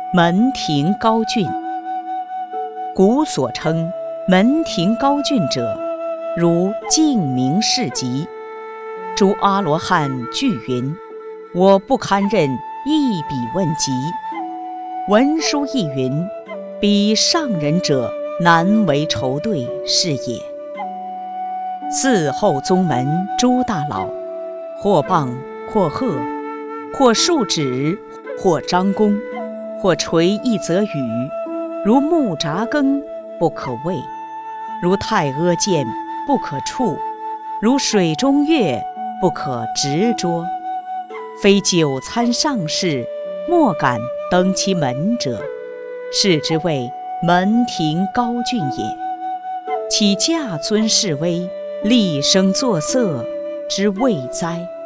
门庭高峻。古所称门庭高峻者，如净明士集。诸阿罗汉具云：我不堪任一笔问疾。文殊亦云：彼上人者，难为仇对是也。嗣后宗门诸大佬，或棒或喝，或竖指，或张弓，或垂一则语，如木札羹，不可畏；如太阿剑，不可触；如水中月，不可执捉。非久参上士，莫敢登其门者，是之谓门庭高峻也。其驾尊势威，厉声作色之谓哉？